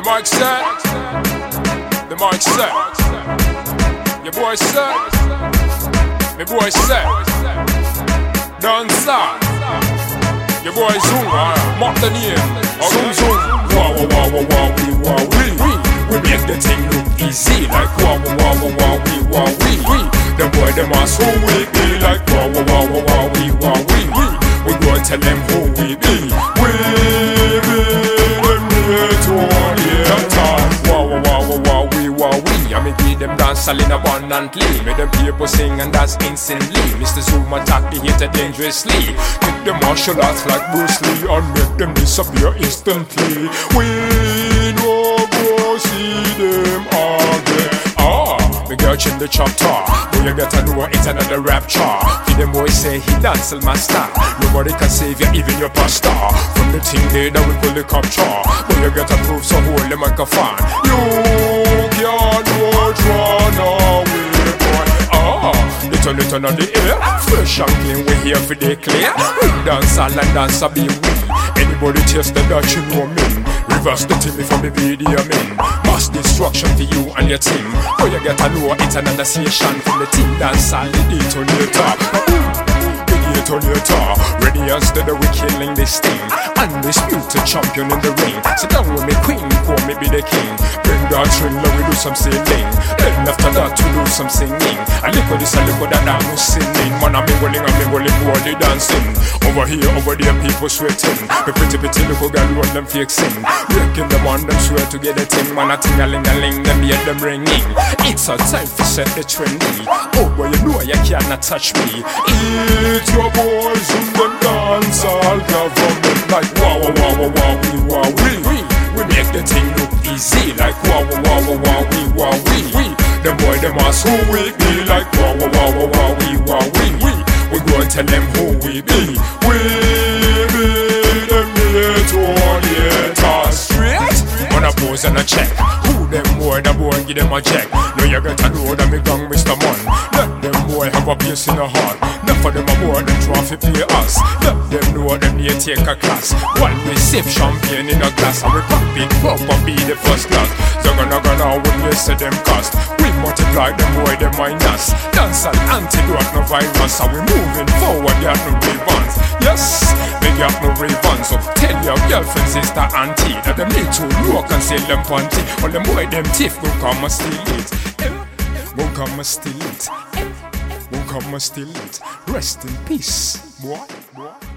mic set. The mic set. Your boy set. My boy set. Dancer. Your boy Zoom. Mark the name. Zoom Zoom. Wow wow wow wow wow we wow we make the thing look easy like wow wow wow wow we wow we. The boy them ask who we be like wow wow wow wow wow we wow we. We go and tell them who we be. We them here to all year time. Wow wow wow wow wow we wow we. I me give them dance all in abundantly. Make them people sing and dance instantly. Mr. Zoom attack the hater dangerously. Kick them martial arts like Bruce Lee and make them disappear instantly. We no go see them again. Me girl chin the chapter. Boy you get to know it's another rapture. Feed them boys say he dance all master. Nobody can save you, even your pastor. From the thing there that we pull the capture. Boy you get to prove so hold the microphone. You can't run away, boy. They turn it on the air. Fresh and clean, we here for the clear. We dance all and dance a be we. Anybody taste the Dutch you know me. Reverse the thing from the video man. Mass destruction for you and your team. Oh you get to know it's another session. From the team dance all the detonator. Ready instead of we killing this thing. Undisputed champion in the ring. Sit down with me queen, call me be the king. Bring that thriller, we do some sailing. Then after that we do some singing. I look at this, I look at that, I'm singing. Man I'm mingling, body dancing. Over here, over there, people sweating. The pretty little girl run them fake sing. Breaking them on them swear to get a thing. Man a ting-a-ling-a-ling, them hear them ringing. It's a time to set the trendy. Oh boy you know you cannot touch me. It's your boys in the dance all government like wow wow wow wow wow we wow we make the thing look easy like wow wow wow wow wow we wow we. Them boy them ask who we be like wow wow wow wow wow we wow we go and tell them who we be. We be them here to all the straight. On a pose and a check. Who them boy, the boy give them a check. Now you got to know that me gang Mr. Man. Let them boy have a place in the heart. Enough of them a boy them try to play us. Let them know them they take a class. While we sip champagne in a glass and we pop it up and be the first class. So gonna when they say them cost. We multiply them boy them minus. Dance an antidote no virus. And we moving forward you have no rebounds. Yes, they got no rebounds. So tell your girlfriend, sister, auntie that them need to look and sell them panty. All them boy them thief go come and steal it. Won't come and steal it. Won't come and steal it. Rest in peace, boy.